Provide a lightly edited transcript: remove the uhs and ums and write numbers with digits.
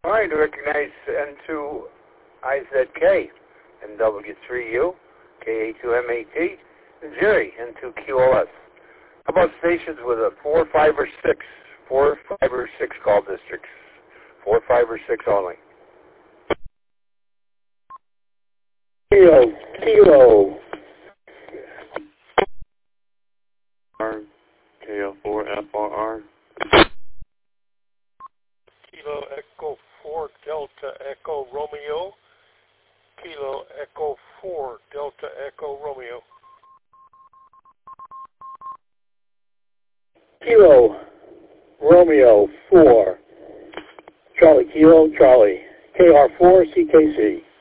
All right, recognize N2IZK, NW3U, KA2MAT, and Jerry, N2QOS. How about stations with a 4, 5, or 6? 4, 5, or 6 call districts. 4, 5, or 6 only. Kilo. KL4FRR. Kilo Echo 4 Delta Echo Romeo. Kilo Echo 4 Delta Echo Romeo. Kilo Romeo 4 Charlie Kilo Charlie KR4 CKC.